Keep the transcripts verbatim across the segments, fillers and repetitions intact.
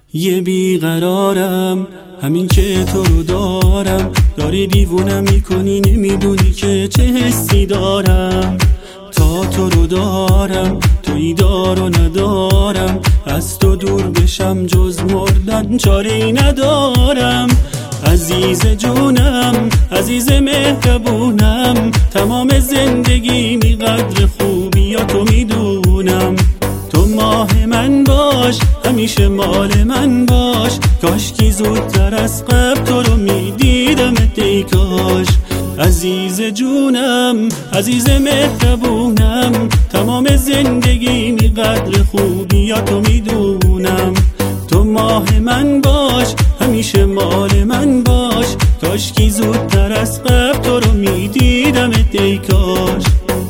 یه بیقرارم همین که تو رو دارم، داری دیوونم میکنی نمیدونی که چه حسی دارم. تا تو رو دارم تویی دار و ندارم، از تو دور بشم جز مردن چاره ای ندارم. عزیز جونم عزیز مهربونم، تمام زندگی می قدر خوبی یا تو میدونم. تو ماه من باش همیشه مال من باش، کاش کی زودتر از قبل تو رو میدیدم ای کاش. عزیز جونم عزیز مهربونم، تمام زندگی می قدر خوبی یا تو میدونم. تو ماه من باش همیشه مال من باش، کاش کی زودتر از قبل تو رو میدیدم ای کاش.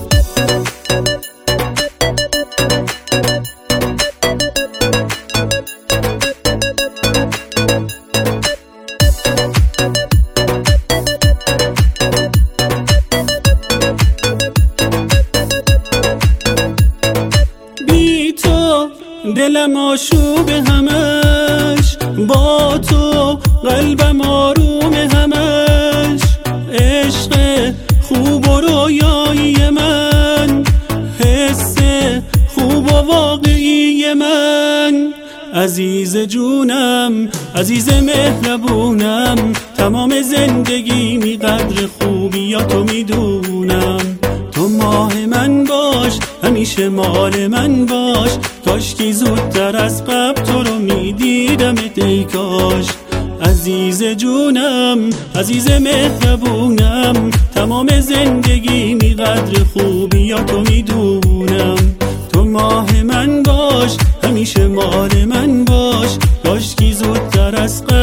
دلم آشوب همش، با تو قلبم آروم همش. عشق خوب و رویایی من، حس خوب و واقعی من. عزیز جونم عزیز مهربونم، تمام زندگی می قدر خوبی یا تو میدونم. تو ماه من باش همیشه مال من باش، کاش کی زودتر از قبل تو رو میدیدم ای کاش. عزیز جونم عزیز مهربونم، تمام زندگی می قدر خوبی یا تو میدونم. تو ماه من باش همیشه مال من باش، کاش کی زودتر از قبل